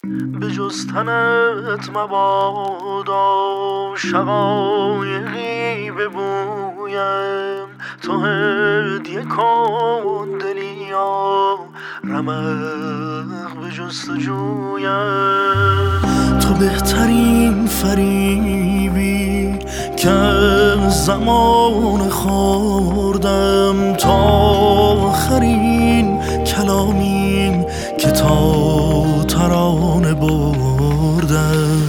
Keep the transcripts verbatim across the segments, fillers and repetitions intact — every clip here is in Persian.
به جز تنت مبادا شقایقی ببویم، تو هدیه کن دلیا رمق به جستجویم. تو بهترین فریبی که زمان خوردم، تا آخرین کلامین که تا ترانه بردم.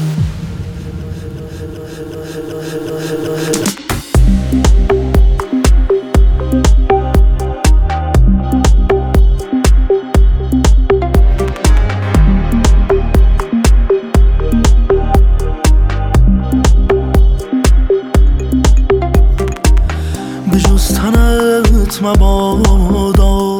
به جز تنت مبادا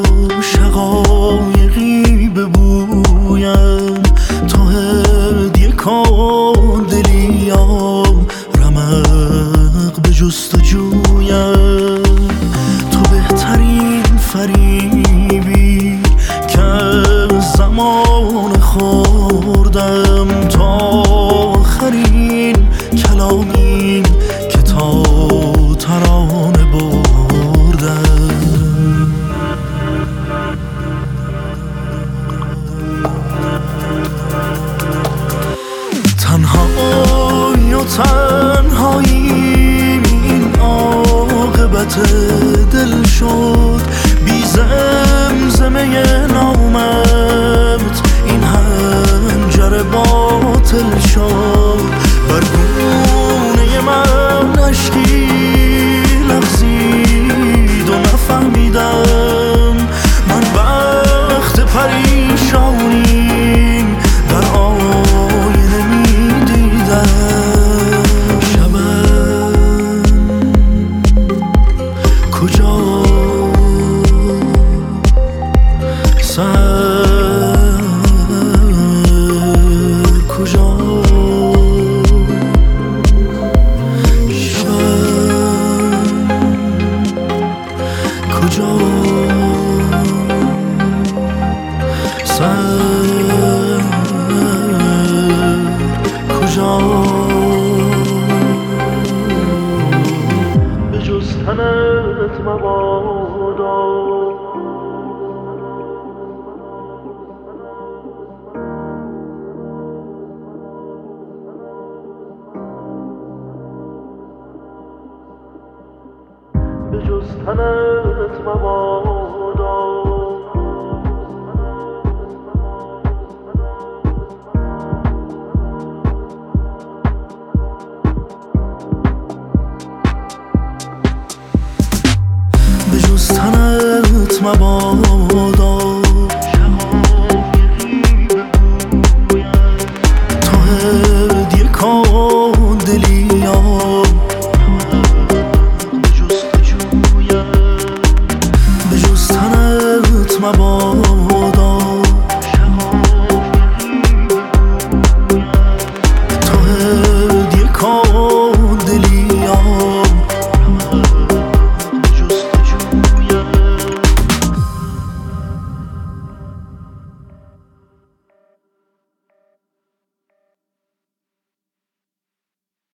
شقایقی ببویم، تو هدیه کن دلیا رمق به جستجویم. تو بهترین فریبی که زمان خوردم، تا آخرین کلامین که تا ترانه بردم. تنهایی و تنهایی این عاقبت دل شد، بی زمزمه نامت این هنجر باطل شد. بر گونه من اشکی لغزید و نفهمیدم من وقت پریشانی در آینه می دیدم. شبم کجا، سر کجا، کجا، سر کجا. به جز تنت مبادا به جز تنت مبادا به جز تنت مبادا